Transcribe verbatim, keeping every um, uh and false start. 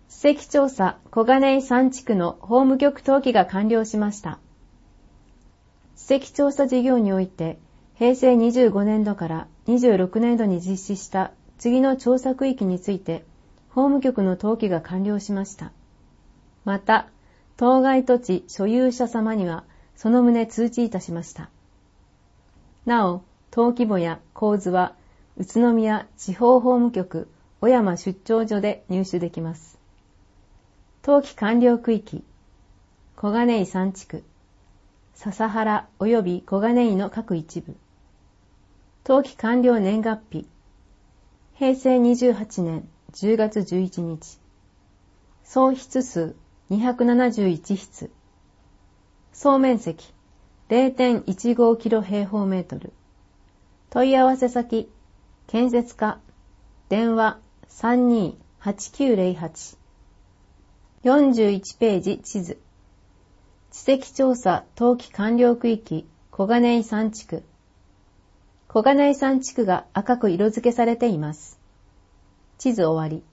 史跡調査小金井さん地区の法務局登記が完了しました。史跡調査事業において、平成にじゅうごねんどからにじゅうろくねんどに実施した次の調査区域について、法務局の登記が完了しました。また、当該土地所有者様には、その旨通知いたしました。なお、登記簿や構図は、宇都宮地方法務局小山出張所で入手できます。登記完了区域、小金井さん地区、笹原及び小金井の各一部。登記完了年月日、平成にじゅうはちねんじゅうがつじゅういちにち。総室数にひゃくななじゅういち室。総面積 れいてんいちごキロ平方メートル。問い合わせ先、建設課、電話 さんにーはちきゅうゼロはち。よんじゅういちページ地図。地籍調査登記完了区域小金井さん地区。小金井さん地区が赤く色付けされています。地図終わり。